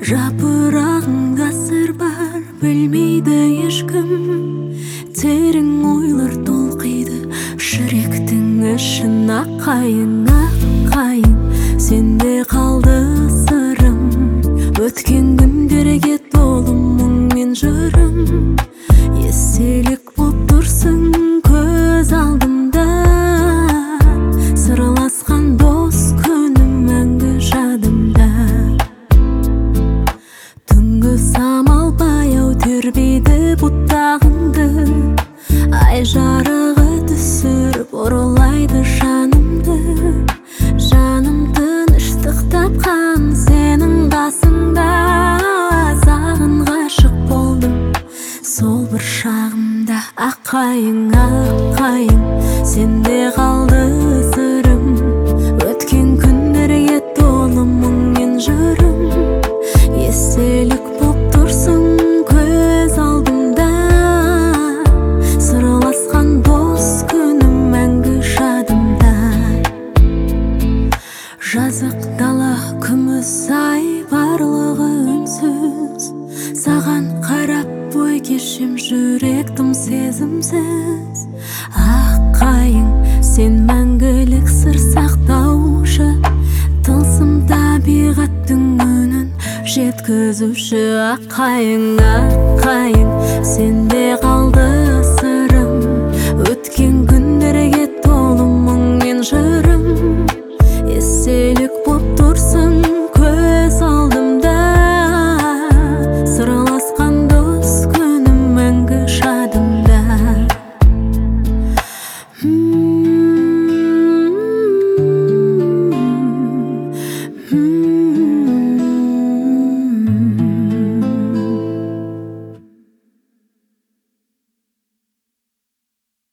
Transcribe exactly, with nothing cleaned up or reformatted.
Жапырағыңда сыр бар, білмейді ешкім. Терең ойлар толқиды жүректің ішін. Аққайың, аққайың, сенде қалды сырым. Өткен күндерге толы мұңмен жүрім. Естелік боп тұрсың көз алдымда. Сырласқан дос күнім мәңгі жадымда. Түнгі самал баяу тербейді бұттағыңды. Ай жарығы түсіріп оралайды жанымды. Жаным тыныштық тапқан сенің қасыңда. Саған ғашық болдым сол бір шағымда. Аққайың, аққайың, сенде қалды сырым. Өткен күндерге толы мұңмен жүрім. Естелік боп тұрсың көз алдымда. Сырласқан дос күнім мәңгі жадымда. Жазық дала күміс ай барлығы үнсіз. Саған қарап бой кешем жүректім сезімсіз. Аққайың, сен мәңгілік сыр сақтаушы. Тылсым табиғаттың үнін жеткізуші. Аққайың, аққайың, сенде